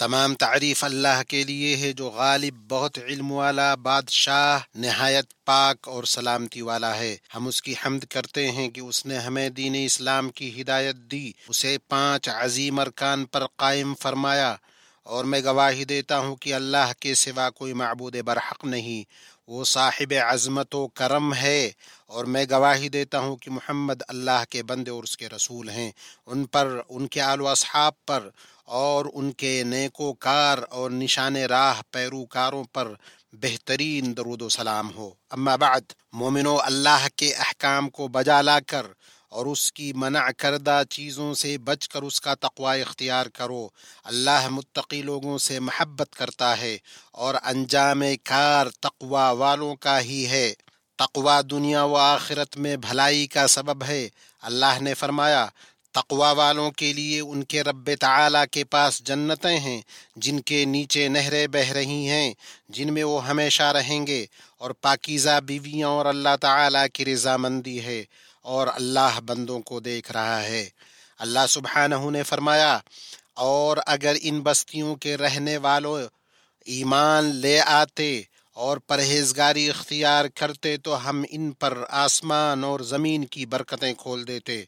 تمام تعریف اللہ کے لیے ہے جو غالب، بہت علم والا، بادشاہ، نہایت پاک اور سلامتی والا ہے۔ ہم اس کی حمد کرتے ہیں کہ اس نے ہمیں دین اسلام کی ہدایت دی، اسے 5 عظیم ارکان پر قائم فرمایا، اور میں گواہی دیتا ہوں کہ اللہ کے سوا کوئی معبود برحق نہیں، وہ صاحب عظمت و کرم ہے، اور میں گواہی دیتا ہوں کہ محمد اللہ کے بندے اور اس کے رسول ہیں۔ ان پر، ان کے آل و اصحاب پر اور ان کے نیکوکار اور نشان راہ پیروکاروں پر بہترین درود و سلام ہو۔ اما بعد، مومنو، اللہ کے احکام کو بجا لا کر اور اس کی منع کردہ چیزوں سے بچ کر اس کا تقوی اختیار کرو۔ اللہ متقی لوگوں سے محبت کرتا ہے اور انجام کار تقوی والوں کا ہی ہے۔ تقوی دنیا و آخرت میں بھلائی کا سبب ہے۔ اللہ نے فرمایا، تقوی والوں کے لیے ان کے رب تعالیٰ کے پاس جنتیں ہیں جن کے نیچے نہریں بہہ رہی ہیں، جن میں وہ ہمیشہ رہیں گے، اور پاکیزہ بیویاں اور اللہ تعالیٰ کی رضامندی ہے، اور اللہ بندوں کو دیکھ رہا ہے۔ اللہ سبحانہ نے فرمایا، اور اگر ان بستیوں کے رہنے والوں ایمان لے آتے اور پرہیزگاری اختیار کرتے تو ہم ان پر آسمان اور زمین کی برکتیں کھول دیتے۔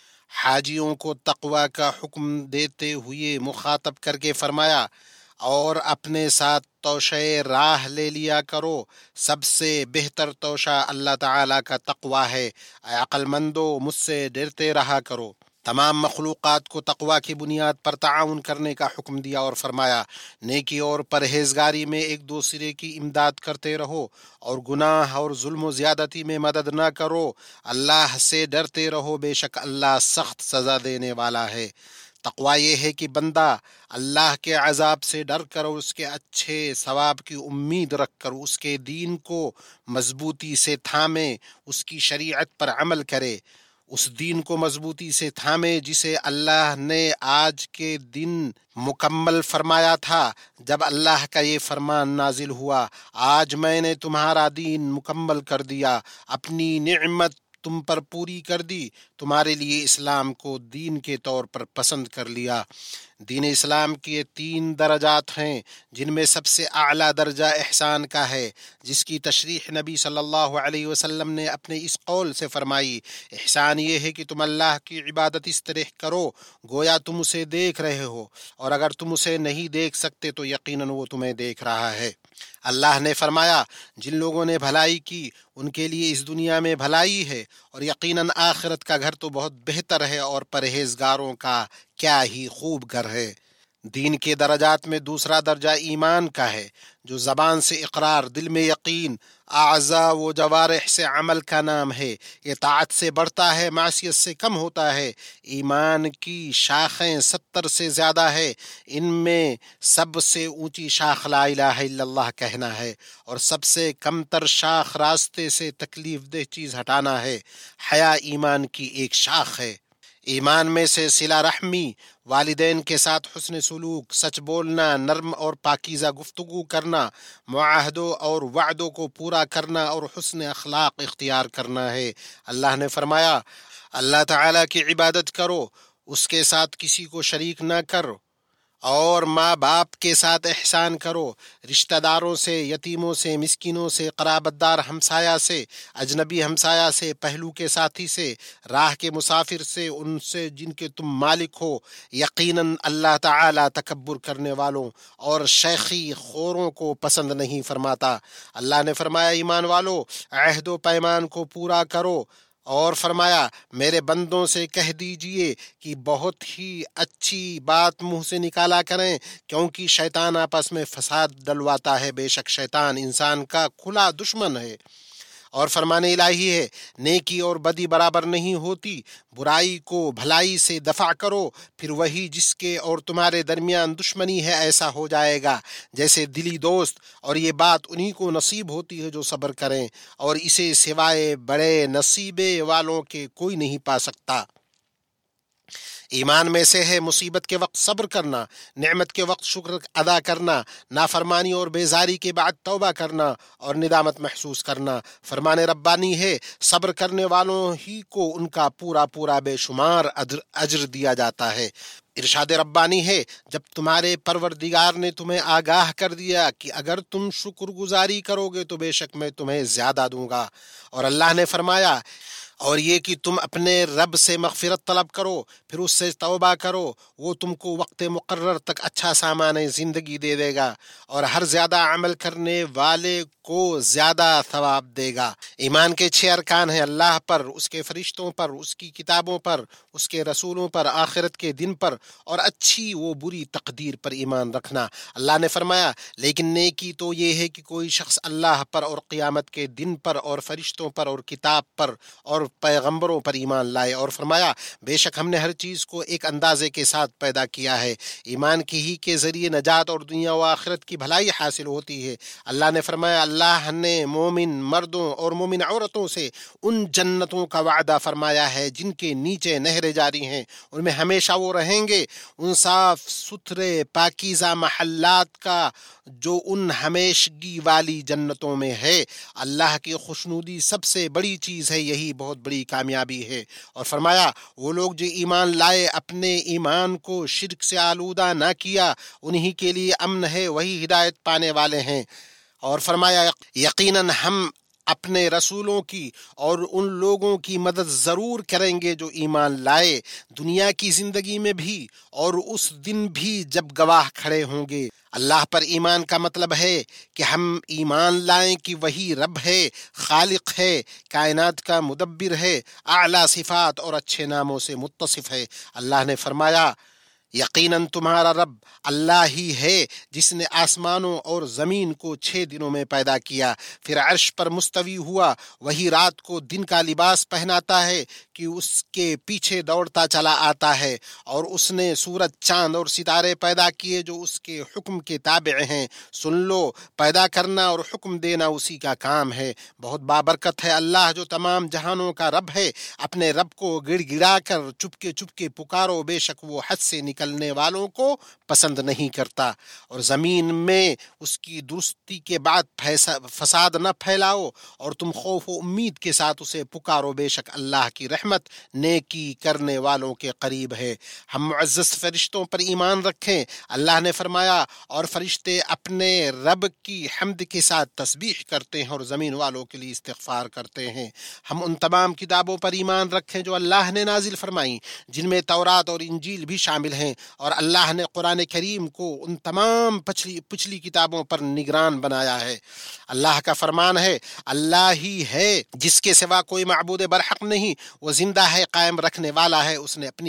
حاجیوں کو تقوی کا حکم دیتے ہوئے مخاطب کر کے فرمایا، اور اپنے ساتھ توشہ راہ لے لیا کرو، سب سے بہتر توشہ اللہ تعالیٰ کا تقوی ہے، اے عقل مندو مجھ سے ڈرتے رہا کرو۔ تمام مخلوقات کو تقوی کی بنیاد پر تعاون کرنے کا حکم دیا اور فرمایا، نیکی اور پرہیزگاری میں ایک دوسرے کی امداد کرتے رہو، اور گناہ اور ظلم و زیادتی میں مدد نہ کرو، اللہ سے ڈرتے رہو، بے شک اللہ سخت سزا دینے والا ہے۔ تقوی یہ ہے کہ بندہ اللہ کے عذاب سے ڈر کر اور اس کے اچھے ثواب کی امید رکھ کر اس کے دین کو مضبوطی سے تھامے، اس کی شریعت پر عمل کرے، اس دین کو مضبوطی سے تھامے جسے اللہ نے آج کے دن مکمل فرمایا تھا جب اللہ کا یہ فرمان نازل ہوا، آج میں نے تمہارا دین مکمل کر دیا، اپنی نعمت تم پر پوری کر دی، تمہارے لیے اسلام کو دین کے طور پر پسند کر لیا۔ دین اسلام کے 3 درجات ہیں، جن میں سب سے اعلیٰ درجہ احسان کا ہے، جس کی تشریح نبی صلی اللہ علیہ وسلم نے اپنے اس قول سے فرمائی، احسان یہ ہے کہ تم اللہ کی عبادت اس طرح کرو گویا تم اسے دیکھ رہے ہو، اور اگر تم اسے نہیں دیکھ سکتے تو یقیناً وہ تمہیں دیکھ رہا ہے۔ اللہ نے فرمایا، جن لوگوں نے بھلائی کی ان کے لیے اس دنیا میں بھلائی ہے، اور یقیناً آخرت کا گھر تو بہت بہتر ہے، اور پرہیزگاروں کا کیا ہی خوب گھر ہے۔ دین کے درجات میں دوسرا درجہ ایمان کا ہے، جو زبان سے اقرار، دل میں یقین، اعضاء و جوارح سے عمل کا نام ہے۔ یہ طاعت سے بڑھتا ہے، معصیت سے کم ہوتا ہے۔ ایمان کی شاخیں 70 سے زیادہ ہے، ان میں سب سے اونچی شاخ لا الہ الا اللہ کہنا ہے، اور سب سے کم تر شاخ راستے سے تکلیف دہ چیز ہٹانا ہے۔ حیا ایمان کی ایک شاخ ہے۔ ایمان میں سے صلہ رحمی، والدین کے ساتھ حسن سلوک، سچ بولنا، نرم اور پاکیزہ گفتگو کرنا، معاہدوں اور وعدوں کو پورا کرنا، اور حسن اخلاق اختیار کرنا ہے۔ اللہ نے فرمایا، اللہ تعالیٰ کی عبادت کرو، اس کے ساتھ کسی کو شریک نہ کرو، اور ماں باپ کے ساتھ احسان کرو، رشتہ داروں سے، یتیموں سے، مسکینوں سے، قرابت دار ہمسایہ سے، اجنبی ہمسایہ سے، پہلو کے ساتھی سے، راہ کے مسافر سے، ان سے جن کے تم مالک ہو۔ یقیناً اللہ تعالیٰ تکبر کرنے والوں اور شیخی خوروں کو پسند نہیں فرماتا۔ اللہ نے فرمایا، ایمان والو، عہد و پیمان کو پورا کرو، اور فرمایا، میرے بندوں سے کہہ دیجئے کہ بہت ہی اچھی بات منہ سے نکالا کریں، کیونکہ شیطان آپس میں فساد ڈلواتا ہے، بے شک شیطان انسان کا کھلا دشمن ہے۔ اور فرمان الہی ہے، نیکی اور بدی برابر نہیں ہوتی، برائی کو بھلائی سے دفع کرو، پھر وہی جس کے اور تمہارے درمیان دشمنی ہے ایسا ہو جائے گا جیسے دلی دوست، اور یہ بات انہی کو نصیب ہوتی ہے جو صبر کریں، اور اسے سوائے بڑے نصیبے والوں کے کوئی نہیں پا سکتا۔ ایمان میں سے ہے مصیبت کے وقت صبر کرنا، نعمت کے وقت شکر ادا کرنا، نافرمانی اور بیزاری کے بعد توبہ کرنا اور ندامت محسوس کرنا۔ فرمان ربانی ہے صبر کرنے والوں ہی کو ان کا پورا پورا بے شمار اجر دیا جاتا ہے۔ ارشاد ربانی ہے جب تمہارے پروردگار نے تمہیں آگاہ کر دیا کہ اگر تم شکر گزاری کرو گے تو بے شک میں تمہیں زیادہ دوں گا، اور اللہ نے فرمایا اور یہ کہ تم اپنے رب سے مغفرت طلب کرو پھر اس سے توبہ کرو، وہ تم کو وقت مقرر تک اچھا سامان زندگی دے دے گا اور ہر زیادہ عمل کرنے والے کو زیادہ ثواب دے گا۔ ایمان کے 6 ارکان ہیں: اللہ پر، اس کے فرشتوں پر، اس کی کتابوں پر، اس کے رسولوں پر، آخرت کے دن پر اور اچھی و بری تقدیر پر ایمان رکھنا۔ اللہ نے فرمایا لیکن نیکی تو یہ ہے کہ کوئی شخص اللہ پر اور قیامت کے دن پر اور فرشتوں پر اور کتاب پر اور پیغمبروں پر ایمان لائے، اور فرمایا بے شک ہم نے ہر چیز کو ایک اندازے کے ساتھ پیدا کیا ہے، ایمان کی ہی کے ذریعے نجات اور دنیا و آخرت کی بھلائی حاصل ہوتی ہے۔ اللہ نے فرمایا اللہ نے مومن مردوں اور مومن عورتوں سے ان جنتوں کا وعدہ فرمایا ہے جن کے نیچے نہریں جاری ہیں، ان میں ہمیشہ وہ رہیں گے، ان صاف ستھرے پاکیزہ محلات کا جو ان ہمیشگی والی جنتوں میں ہے۔ اللہ کی خوشنودی سب سے بڑی چیز ہے، یہی بہت بڑی کامیابی ہے۔ اور فرمایا وہ لوگ جو ایمان لائے اپنے ایمان کو شرک سے آلودہ نہ کیا انہی کے لیے امن ہے، وہی ہدایت پانے والے ہیں۔ اور فرمایا یقیناً ہم اپنے رسولوں کی اور ان لوگوں کی مدد ضرور کریں گے جو ایمان لائے، دنیا کی زندگی میں بھی اور اس دن بھی جب گواہ کھڑے ہوں گے۔ اللہ پر ایمان کا مطلب ہے کہ ہم ایمان لائیں کہ وہی رب ہے، خالق ہے، کائنات کا مدبر ہے، اعلیٰ صفات اور اچھے ناموں سے متصف ہے۔ اللہ نے فرمایا یقیناً تمہارا رب اللہ ہی ہے جس نے آسمانوں اور زمین کو 6 دنوں میں پیدا کیا، پھر عرش پر مستوی ہوا، وہی رات کو دن کا لباس پہناتا ہے کہ اس کے پیچھے دوڑتا چلا آتا ہے، اور اس نے سورج، چاند اور ستارے پیدا کیے جو اس کے حکم کے تابع ہیں۔ سن لو، پیدا کرنا اور حکم دینا اسی کا کام ہے، بہت بابرکت ہے اللہ جو تمام جہانوں کا رب ہے۔ اپنے رب کو گڑ گڑا کر چپکے چپکے پکارو، بے شک وہ حد سے نکلنے والوں کو پسند نہیں کرتا، اور زمین میں اس کی درستی کے بعد فساد نہ پھیلاؤ، اور تم خوف و امید کے ساتھ اسے پکارو، بے شک اللہ کی رحمت نیکی کرنے والوں کے قریب ہے۔ ہم معزز فرشتوں پر ایمان رکھیں۔ اللہ نے فرمایا اور فرشتے اپنے رب کی حمد کے ساتھ تسبیح کرتے ہیں اور زمین والوں کے لیے استغفار کرتے ہیں۔ ہم ان تمام کتابوں پر ایمان رکھیں جو اللہ نے نازل فرمائیں، جن میں تورات اور انجیل بھی شامل ہیں، اور اللہ نے قرآن کریم کو ان تمام پچھلی کتابوں پر نگران بنایا ہے۔ اللہ کا فرمان ہے اللہ ہی ہے جس کے سوا کوئی معبود برحق نہیں، وہ زندہ ہے، قائم رکھنے والا ہے۔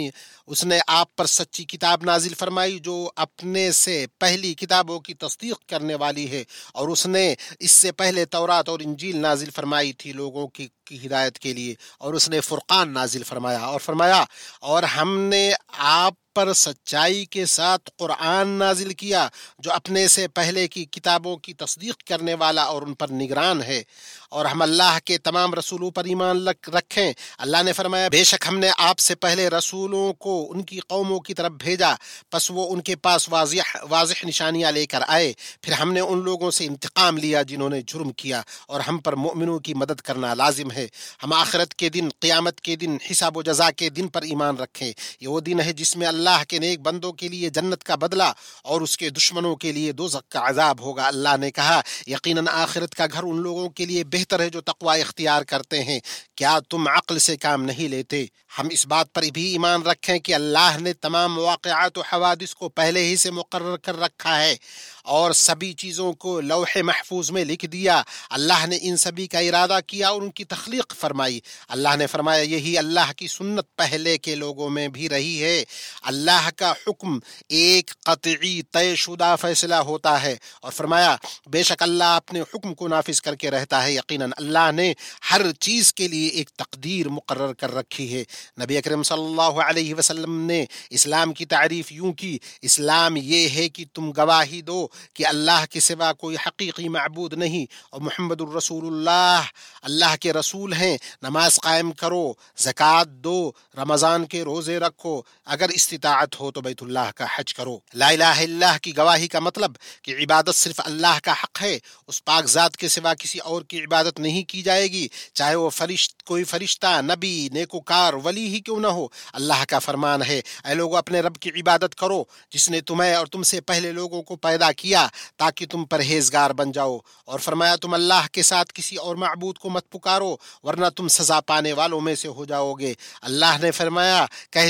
اس نے آپ پر سچی کتاب نازل فرمائی جو اپنے سے پہلی کتابوں کی تصدیق کرنے والی ہے، اور اس نے اس سے پہلے تورات اور انجیل نازل فرمائی تھی لوگوں کی ہدایت کے لیے، اور اس نے فرقان نازل فرمایا، اور فرمایا اور ہم نے آپ پر سچائی کے ساتھ قرآن نازل کیا جو اپنے سے پہلے کی کتابوں کی تصدیق کرنے والا اور ان پر نگران ہے، اور ہم اللہ کے تمام رسولوں پر ایمان رکھیں۔ اللہ نے فرمایا بے شک ہم نے آپ سے پہلے رسولوں کو ان کی قوموں کی طرف بھیجا، پس وہ ان کے پاس واضح نشانیاں لے کر آئے، پھر ہم نے ان لوگوں سے انتقام لیا جنہوں نے جرم کیا، اور ہم پر مؤمنوں کی مدد کرنا لازم ہے۔ ہم آخرت کے دن، قیامت کے دن، حساب و جزا کے دن پر ایمان رکھیں۔ یہ وہ دن ہے جس میں اللہ کے نیک بندوں کے لیے جنت کا بدلہ اور اس کے دشمنوں کے لیے دوزخ کا عذاب ہوگا۔ اللہ نے کہا یقیناً آخرت کا گھر ان لوگوں کے لیے بہتر ہے جو تقوی اختیار کرتے ہیں، کیا تم عقل سے کام نہیں لیتے؟ ہم اس بات پر بھی ایمان رکھیں کہ اللہ نے تمام واقعات و حوادث کو پہلے ہی سے مقرر کر رکھا ہے اور سبھی چیزوں کو لوح محفوظ میں لکھ دیا۔ اللہ نے ان سبھی کا ارادہ کیا اور ان کی تخلیق فرمائی۔ اللہ نے فرمایا یہی اللہ کی سنت پہلے کے لوگوں میں بھی رہی ہے۔ اللہ کا حکم ایک قطعی طے شدہ فیصلہ ہوتا ہے، اور فرمایا بے شک اللہ اپنے حکم کو نافذ کر کے رہتا ہے۔ یقیناً اللہ نے ہر چیز کے لیے ایک تقدیر مقرر کر رکھی ہے۔ نبی اکرم صلی اللہ علیہ وسلم نے اسلام کی تعریف یوں کی، اسلام یہ ہے کہ تم گواہی دو کہ اللہ کے سوا کوئی حقیقی معبود نہیں اور محمد الرسول اللہ اللہ کے رسول ہیں، نماز قائم کرو، زکوٰۃ دو، رمضان کے روزے رکھو، اگر استطاعت ہو تو بیت اللہ کا حج کرو۔ لا الہ الا اللہ کی گواہی کا مطلب کہ عبادت صرف اللہ کا حق ہے، اس پاک ذات کے سوا کسی اور کی عبادت نہیں کی جائے گی، چاہے وہ کوئی فرشتہ، نبی، نیکوکار، ولی ہی کیوں نہ ہو۔ اللہ کا فرمان ہے، اے لوگو اپنے رب کی عبادت کرو جس نے تمہیں اور تم سے پہلے لوگوں کو پیدا کیا تاکہ تم پرہیزگار بن جاؤ، اور فرمایا تم اللہ کے ساتھ کسی اور معبود کو مت پکارو ورنہ تم سزا پانے والوں میں سے ہو جاؤ گے۔ اللہ نے فرمایا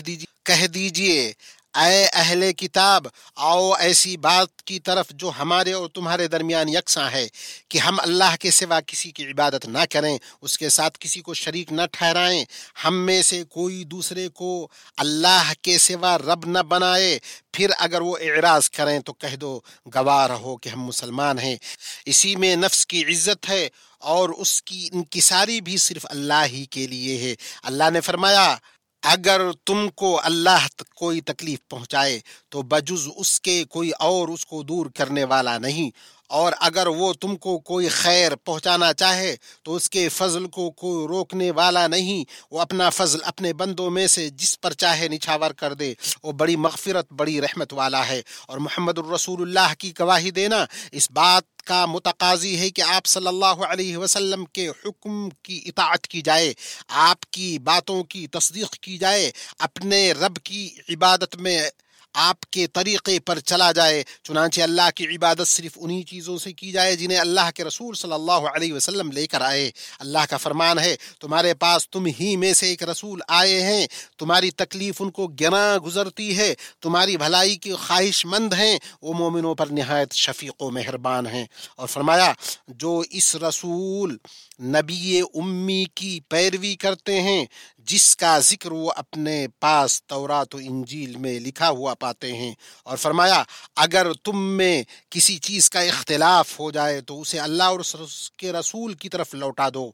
کہہ دیجئے اے اہل کتاب، آؤ ایسی بات کی طرف جو ہمارے اور تمہارے درمیان یکساں ہے کہ ہم اللہ کے سوا کسی کی عبادت نہ کریں، اس کے ساتھ کسی کو شریک نہ ٹھہرائیں، ہم میں سے کوئی دوسرے کو اللہ کے سوا رب نہ بنائے، پھر اگر وہ اعراض کریں تو کہہ دو گواہ رہو کہ ہم مسلمان ہیں۔ اسی میں نفس کی عزت ہے اور اس کی انکساری بھی صرف اللہ ہی کے لیے ہے۔ اللہ نے فرمایا اگر تم کو اللہ کوئی تکلیف پہنچائے تو بجز اس کے کوئی اور اس کو دور کرنے والا نہیں، اور اگر وہ تم کو کوئی خیر پہنچانا چاہے تو اس کے فضل کو کوئی روکنے والا نہیں، وہ اپنا فضل اپنے بندوں میں سے جس پر چاہے نچھاور کر دے، وہ بڑی مغفرت بڑی رحمت والا ہے۔ اور محمد الرسول اللہ کی گواہی دینا اس بات کا متقاضی ہے کہ آپ صلی اللہ علیہ وسلم کے حکم کی اطاعت کی جائے، آپ کی باتوں کی تصدیق کی جائے، اپنے رب کی عبادت میں آپ کے طریقے پر چلا جائے۔ چنانچہ اللہ کی عبادت صرف انہی چیزوں سے کی جائے جنہیں اللہ کے رسول صلی اللہ علیہ وسلم لے کر آئے۔ اللہ کا فرمان ہے تمہارے پاس تم ہی میں سے ایک رسول آئے ہیں، تمہاری تکلیف ان کو گراں گزرتی ہے، تمہاری بھلائی کی خواہش مند ہیں، وہ مومنوں پر نہایت شفیق و مہربان ہیں۔ اور فرمایا جو اس رسول نبی امی کی پیروی کرتے ہیں جس کا ذکر وہ اپنے پاس تورات و انجیل میں لکھا ہوا پاتے ہیں، اور فرمایا اگر تم میں کسی چیز کا اختلاف ہو جائے تو اسے اللہ اور اس کے رسول کی طرف لوٹا دو،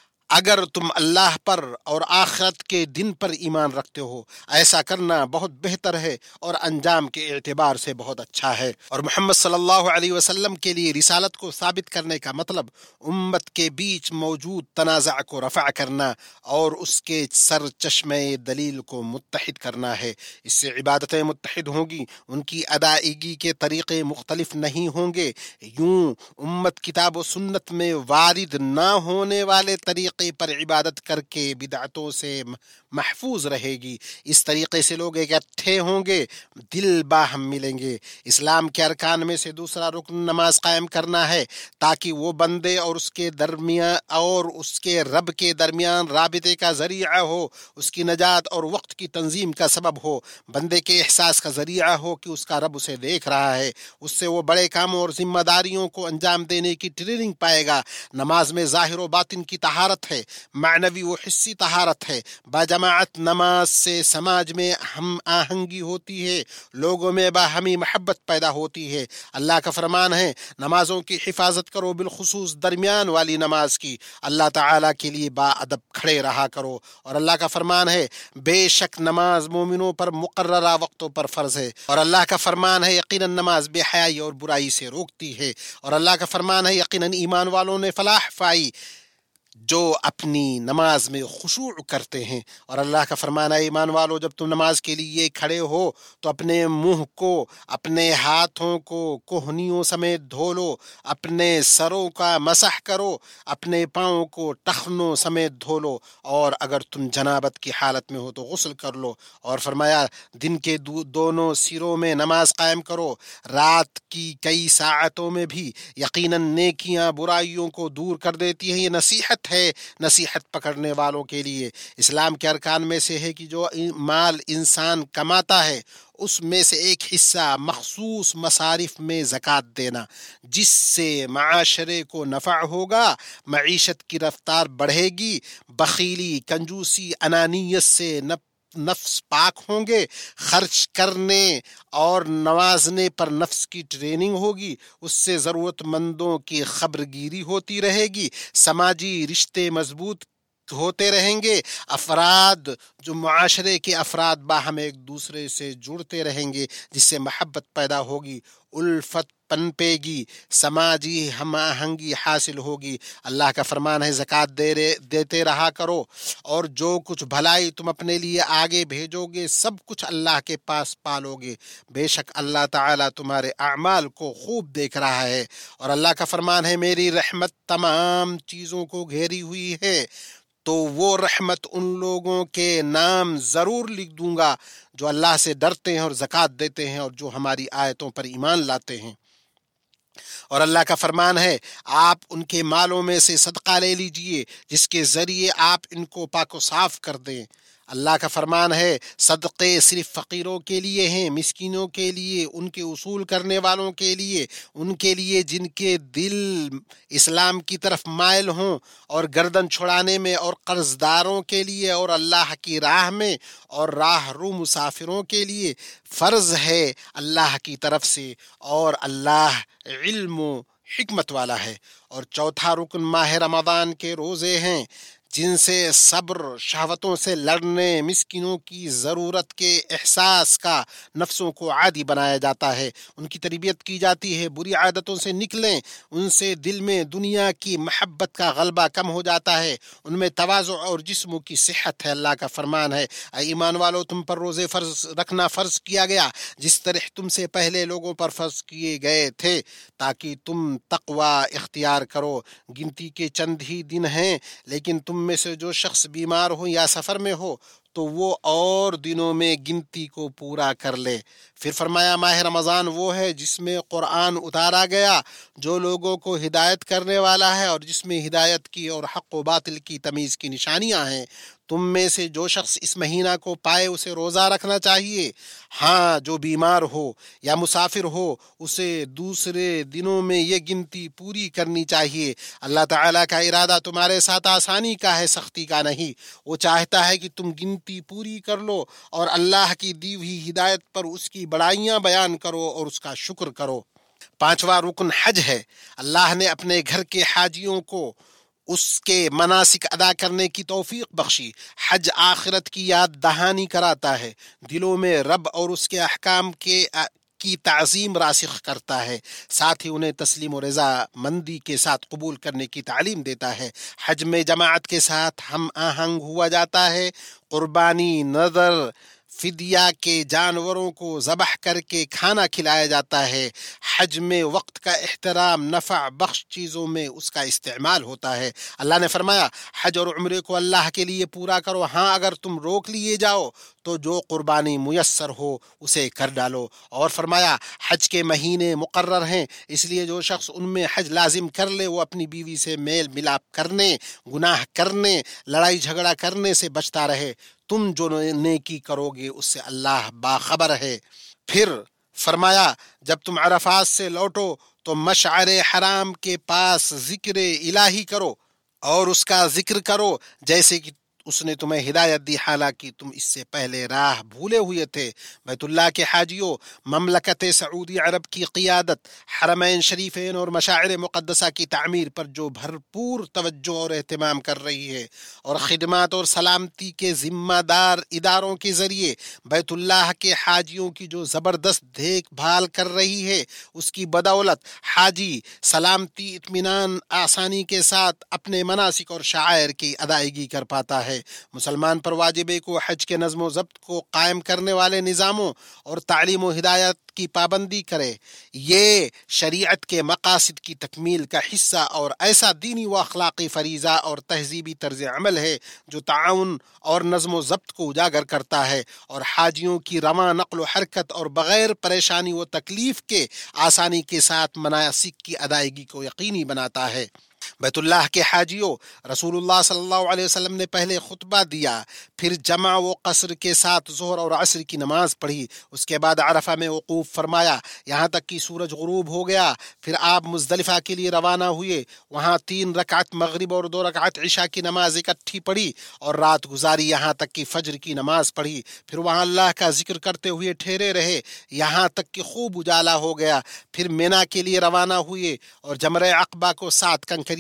اگر تم اللہ پر اور آخرت کے دن پر ایمان رکھتے ہو، ایسا کرنا بہت بہتر ہے اور انجام کے اعتبار سے بہت اچھا ہے۔ اور محمد صلی اللہ علیہ وسلم کے لیے رسالت کو ثابت کرنے کا مطلب امت کے بیچ موجود تنازع کو رفع کرنا اور اس کے سر چشمے دلیل کو متحد کرنا ہے۔ اس سے عبادتیں متحد ہوں گی، ان کی ادائیگی کے طریقے مختلف نہیں ہوں گے، یوں امت کتاب و سنت میں وارد نہ ہونے والے طریقے پر عبادت کر کے بدعتوں سے محفوظ رہے گی۔ اس طریقے سے لوگ اکٹھے ہوں گے، دل باہم ملیں گے۔ اسلام کے ارکان میں سے دوسرا رکن نماز قائم کرنا ہے تاکہ وہ بندے اور اس کے درمیان اور اس کے رب کے درمیان رابطے کا ذریعہ ہو، اس کی نجات اور وقت کی تنظیم کا سبب ہو، بندے کے احساس کا ذریعہ ہو کہ اس کا رب اسے دیکھ رہا ہے، اس سے وہ بڑے کاموں اور ذمہ داریوں کو انجام دینے کی ٹریننگ پائے گا۔ نماز میں ظاہر و باطن کی طہارت ہے، معنوی و حسی طہارت ہے۔ باجماعت نماز سے سماج میں ہم آہنگی ہوتی ہے، لوگوں میں باہمی محبت پیدا ہوتی ہے۔ اللہ کا فرمان ہے نمازوں کی حفاظت کرو، بالخصوص درمیان والی نماز کی، اللہ تعالیٰ کے لیے با ادب کھڑے رہا کرو۔ اور اللہ کا فرمان ہے بے شک نماز مومنوں پر مقررہ وقتوں پر فرض ہے، اور اللہ کا فرمان ہے یقیناً نماز بے حیائی اور برائی سے روکتی ہے، اور اللہ کا فرمان ہے یقیناً ایمان والوں نے فلاح پائی جو اپنی نماز میں خشوع کرتے ہیں۔ اور اللہ کا فرمانا ہے ایمان والو جب تم نماز کے لیے کھڑے ہو تو اپنے منہ کو، اپنے ہاتھوں کو کوہنیوں سمیت دھو لو، اپنے سروں کا مسح کرو، اپنے پاؤں کو ٹخنوں سمیت دھو لو، اور اگر تم جنابت کی حالت میں ہو تو غسل کر لو۔ اور فرمایا دن کے دونوں سروں میں نماز قائم کرو، رات کی کئی ساعتوں میں بھی، یقیناً نیکیاں برائیوں کو دور کر دیتی ہیں۔ یہ نصیحت ہے نصیحت پکڑنے والوں کے لیے۔ اسلام کے ارکان میں سے ہے کہ جو مال انسان کماتا ہے اس میں سے ایک حصہ مخصوص مصارف میں زکوٰۃ دینا، جس سے معاشرے کو نفع ہوگا، معیشت کی رفتار بڑھے گی، بخیلی، کنجوسی، انانیت سے نفس پاک ہوں گے، خرچ کرنے اور نوازنے پر نفس کی ٹریننگ ہوگی، اس سے ضرورت مندوں کی خبرگیری ہوتی رہے گی، سماجی رشتے مضبوط ہوتے رہیں گے، افراد جو معاشرے کے افراد باہم ایک دوسرے سے جڑتے رہیں گے، جس سے محبت پیدا ہوگی، الفت پنپے گی، سماجی ہم آہنگی حاصل ہوگی۔ اللہ کا فرمان ہے زکوٰۃ دیتے رہا کرو، اور جو کچھ بھلائی تم اپنے لیے آگے بھیجو گے سب کچھ اللہ کے پاس پالو گے، بے شک اللہ تعالیٰ تمہارے اعمال کو خوب دیکھ رہا ہے۔ اور اللہ کا فرمان ہے میری رحمت تمام چیزوں کو گھیری ہوئی ہے، تو وہ رحمت ان لوگوں کے نام ضرور لکھ دوں گا جو اللہ سے ڈرتے ہیں اور زکوٰۃ دیتے ہیں اور جو ہماری آیتوں پر ایمان لاتے ہیں۔ اور اللہ کا فرمان ہے آپ ان کے مالوں میں سے صدقہ لے لیجئے جس کے ذریعے آپ ان کو پاک و صاف کر دیں۔ اللہ کا فرمان ہے صدقے صرف فقیروں کے لیے ہیں، مسکینوں کے لیے، ان کے اصول کرنے والوں کے لیے، ان کے لیے جن کے دل اسلام کی طرف مائل ہوں، اور گردن چھڑانے میں، اور قرض داروں کے لیے، اور اللہ کی راہ میں، اور راہ رو مسافروں کے لیے فرض ہے اللہ کی طرف سے، اور اللہ علم و حکمت والا ہے۔ اور چوتھا رکن ماہ رمضان کے روزے ہیں جن سے صبر، شہوتوں سے لڑنے، مسکینوں کی ضرورت کے احساس کا نفسوں کو عادی بنایا جاتا ہے، ان کی تربیت کی جاتی ہے، بری عادتوں سے نکلیں، ان سے دل میں دنیا کی محبت کا غلبہ کم ہو جاتا ہے، ان میں تواضع اور جسموں کی صحت ہے۔ اللہ کا فرمان ہے اے ایمان والو تم پر روزے رکھنا فرض کیا گیا جس طرح تم سے پہلے لوگوں پر فرض کیے گئے تھے، تاکہ تم تقوی اختیار کرو۔ گنتی کے چند ہی دن ہیں، لیکن تم میں سے جو شخص بیمار ہو یا سفر میں ہو تو وہ اور دنوں میں گنتی کو پورا کر لے۔ پھر فرمایا ماہ رمضان وہ ہے جس میں قرآن اتارا گیا، جو لوگوں کو ہدایت کرنے والا ہے، اور جس میں ہدایت کی اور حق و باطل کی تمیز کی نشانیاں ہیں۔ تم میں سے جو شخص اس مہینہ کو پائے اسے روزہ رکھنا چاہیے، ہاں جو بیمار ہو یا مسافر ہو اسے دوسرے دنوں میں یہ گنتی پوری کرنی چاہیے۔ اللہ تعالیٰ کا ارادہ تمہارے ساتھ آسانی کا ہے، سختی کا نہیں۔ وہ چاہتا ہے کہ تم گنتی پوری کر لو اور اللہ کی دی ہوئی ہدایت پر اس کی بڑائیاں بیان کرو اور اس کا شکر کرو۔ پانچواں رکن حج ہے۔ اللہ نے اپنے گھر کے حاجیوں کو اس کے مناسک ادا کرنے کی توفیق بخشی۔ حج آخرت کی یاد دہانی کراتا ہے، دلوں میں رب اور اس کے احکام کی تعظیم راسخ کرتا ہے، ساتھ ہی انہیں تسلیم و رضا مندی کے ساتھ قبول کرنے کی تعلیم دیتا ہے۔ حج میں جماعت کے ساتھ ہم آہنگ ہوا جاتا ہے، قربانی، نذر، فدیہ کے جانوروں کو ذبح کر کے کھانا کھلایا جاتا ہے۔ حج میں وقت کا احترام، نفع بخش چیزوں میں اس کا استعمال ہوتا ہے۔ اللہ نے فرمایا حج اور عمرے کو اللہ کے لیے پورا کرو، ہاں اگر تم روک لیے جاؤ تو جو قربانی میسر ہو اسے کر ڈالو۔ اور فرمایا حج کے مہینے مقرر ہیں، اس لیے جو شخص ان میں حج لازم کر لے وہ اپنی بیوی سے میل ملاپ کرنے، گناہ کرنے، لڑائی جھگڑا کرنے سے بچتا رہے، تم جو نیکی کرو گے اس سے اللہ باخبر ہے۔ پھر فرمایا جب تم عرفات سے لوٹو تو مشعر حرام کے پاس ذکر الہی کرو اور اس کا ذکر کرو جیسے کہ اس نے تمہیں ہدایت دی، حالانکہ تم اس سے پہلے راہ بھولے ہوئے تھے۔ بیت اللہ کے حاجیوں، مملکت سعودی عرب کی قیادت حرمین شریفین اور مشاعر مقدسہ کی تعمیر پر جو بھرپور توجہ اور اہتمام کر رہی ہے، اور خدمات اور سلامتی کے ذمہ دار اداروں کے ذریعے بیت اللہ کے حاجیوں کی جو زبردست دیکھ بھال کر رہی ہے، اس کی بدولت حاجی سلامتی، اطمینان، آسانی کے ساتھ اپنے مناسک اور شعائر کی ادائیگی کر پاتا ہے۔ مسلمان پر واجب ہے کہ حج کے نظم و ضبط کو قائم کرنے والے نظاموں اور تعلیم و ہدایت کی پابندی کرے۔ یہ شریعت کے مقاصد کی تکمیل کا حصہ اور ایسا دینی و اخلاقی فریضہ اور تہذیبی طرز عمل ہے جو تعاون اور نظم و ضبط کو اجاگر کرتا ہے اور حاجیوں کی رواں نقل و حرکت اور بغیر پریشانی و تکلیف کے آسانی کے ساتھ مناسک کی ادائیگی کو یقینی بناتا ہے۔ بیت اللہ کے حاجیوں، رسول اللہ صلی اللہ علیہ وسلم نے پہلے خطبہ دیا، پھر جمع و قصر کے ساتھ ظہر اور عصر کی نماز پڑھی، اس کے بعد عرفہ میں وقوف فرمایا یہاں تک کہ سورج غروب ہو گیا، پھر آپ مزدلفہ کے لیے روانہ ہوئے، وہاں 3 رکعت مغرب اور 2 رکعت عشاء کی نماز اکٹھی پڑھی اور رات گزاری یہاں تک کہ فجر کی نماز پڑھی، پھر وہاں اللہ کا ذکر کرتے ہوئے ٹھہرے رہے یہاں تک کہ خوب اجالا ہو گیا، پھر مینا کے لیے روانہ ہوئے اور جمرہ عقبہ کو 7 کنکریاں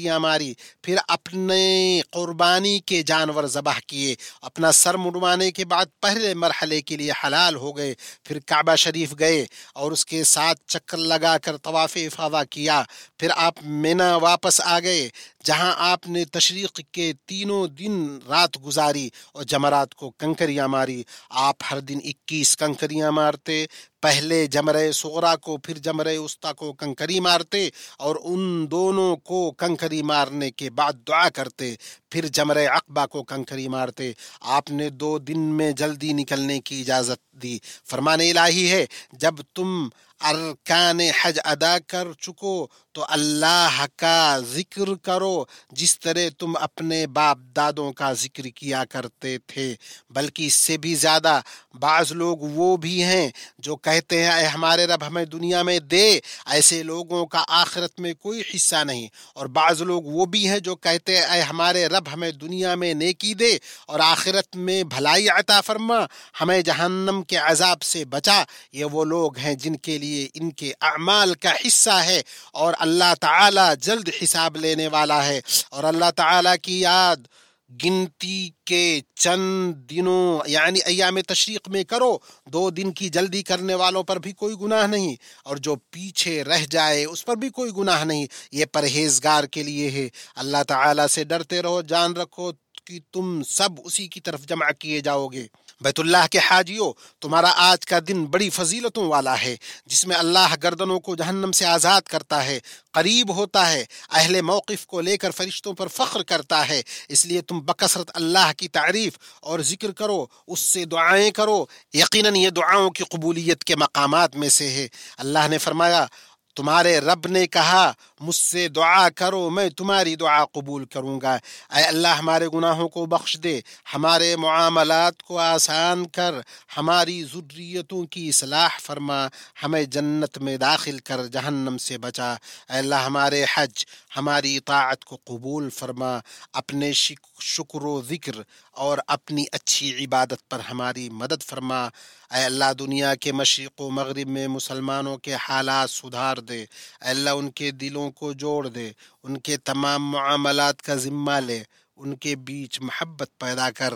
کنکریاں ماری، پھر اپنے قربانی کے جانور ذبح کیے، اپنا سر منڈوانے کے بعد پہلے مرحلے کے لیے حلال ہو گئے، پھر کعبہ شریف گئے اور اس کے ساتھ چکر لگا کر طواف افاضہ کیا، پھر آپ مینا واپس آ گئے جہاں آپ نے تشریق کے تینوں دن رات گزاری اور جمرات کو کنکریاں ماری۔ آپ ہر دن 21 کنکریاں مارتے، پہلے جمرہ صغریٰ کو پھر جمرہ وسطیٰ کو کنکری مارتے اور ان دونوں کو کنکری مارنے کے بعد دعا کرتے، پھر جمرہ عقبہ کو کنکری مارتے۔ آپ نے 2 دن میں جلدی نکلنے کی اجازت دی۔ فرمان الہی ہے جب تم ارکان حج ادا کر چکو تو اللہ کا ذکر کرو جس طرح تم اپنے باپ دادوں کا ذکر کیا کرتے تھے، بلکہ اس سے بھی زیادہ۔ بعض لوگ وہ بھی ہیں جو کہتے ہیں اے ہمارے رب ہمیں دنیا میں دے، ایسے لوگوں کا آخرت میں کوئی حصہ نہیں، اور بعض لوگ وہ بھی ہیں جو کہتے ہیں اے ہمارے رب ہمیں دنیا میں نیکی دے اور آخرت میں بھلائی عطا فرما، ہمیں جہنم کے عذاب سے بچا۔ یہ وہ لوگ ہیں جن کے لیے ان کے اعمال کا حصہ ہے اور اللہ تعالی جلد حساب لینے والا ہے۔ اور اللہ تعالی کی یاد گنتی کے چند دنوں یعنی ایام تشریق میں کرو، 2 دن کی جلدی کرنے والوں پر بھی کوئی گناہ نہیں، اور جو پیچھے رہ جائے اس پر بھی کوئی گناہ نہیں، یہ پرہیزگار کے لیے ہے۔ اللہ تعالی سے ڈرتے رہو، جان رکھو کہ تم سب اسی کی طرف جمع کیے جاؤ گے۔ بیت اللہ کے حاجیوں، تمہارا آج کا دن بڑی فضیلتوں والا ہے جس میں اللہ گردنوں کو جہنم سے آزاد کرتا ہے، قریب ہوتا ہے، اہل موقف کو لے کر فرشتوں پر فخر کرتا ہے، اس لیے تم بکثرت اللہ کی تعریف اور ذکر کرو، اس سے دعائیں کرو، یقیناً یہ دعاؤں کی قبولیت کے مقامات میں سے ہے۔ اللہ نے فرمایا تمہارے رب نے کہا مجھ سے دعا کرو میں تمہاری دعا قبول کروں گا۔ اے اللہ ہمارے گناہوں کو بخش دے، ہمارے معاملات کو آسان کر، ہماری ذریتوں کی اصلاح فرما، ہمیں جنت میں داخل کر جہنم سے بچا۔ اے اللہ ہمارے حج، ہماری اطاعت کو قبول فرما، اپنے شکر و ذکر اور اپنی اچھی عبادت پر ہماری مدد فرما۔ اے اللہ دنیا کے مشرق و مغرب میں مسلمانوں کے حالات سدھار دے، اے اللہ ان کے دلوں کو جوڑ دے، ان کے تمام معاملات کا ذمہ لے، ان کے بیچ محبت پیدا کر۔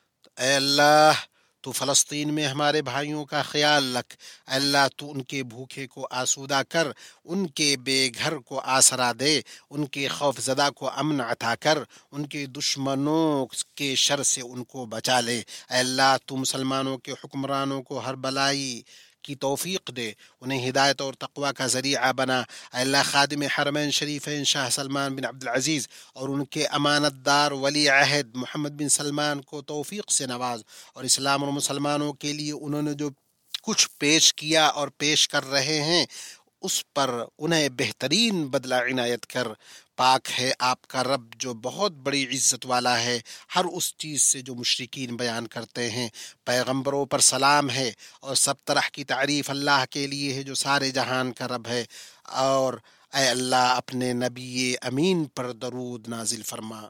اے اللہ تو فلسطین میں ہمارے بھائیوں کا خیال رکھ، اے اللہ تو ان کے بھوکے کو آسودہ کر، ان کے بے گھر کو آسرا دے، ان کے خوف زدہ کو امن عطا کر، ان کے دشمنوں کے شر سے ان کو بچا لے۔ اے اللہ تو مسلمانوں کے حکمرانوں کو ہر بلائی کی توفیق دے، انہیں ہدایت اور تقوی کا ذریعہ بنا۔ اے اللہ خادم حرمین شریفین شاہ سلمان بن عبدالعزیز اور ان کے امانت دار ولی عہد محمد بن سلمان کو توفیق سے نواز، اور اسلام اور مسلمانوں کے لیے انہوں نے جو کچھ پیش کیا اور پیش کر رہے ہیں اس پر انہیں بہترین بدلہ عنایت کر۔ پاک ہے آپ کا رب جو بہت بڑی عزت والا ہے ہر اس چیز سے جو مشرکین بیان کرتے ہیں۔ پیغمبروں پر سلام ہے اور سب طرح کی تعریف اللہ کے لیے ہے جو سارے جہان کا رب ہے، اور اے اللہ اپنے نبی امین پر درود نازل فرما۔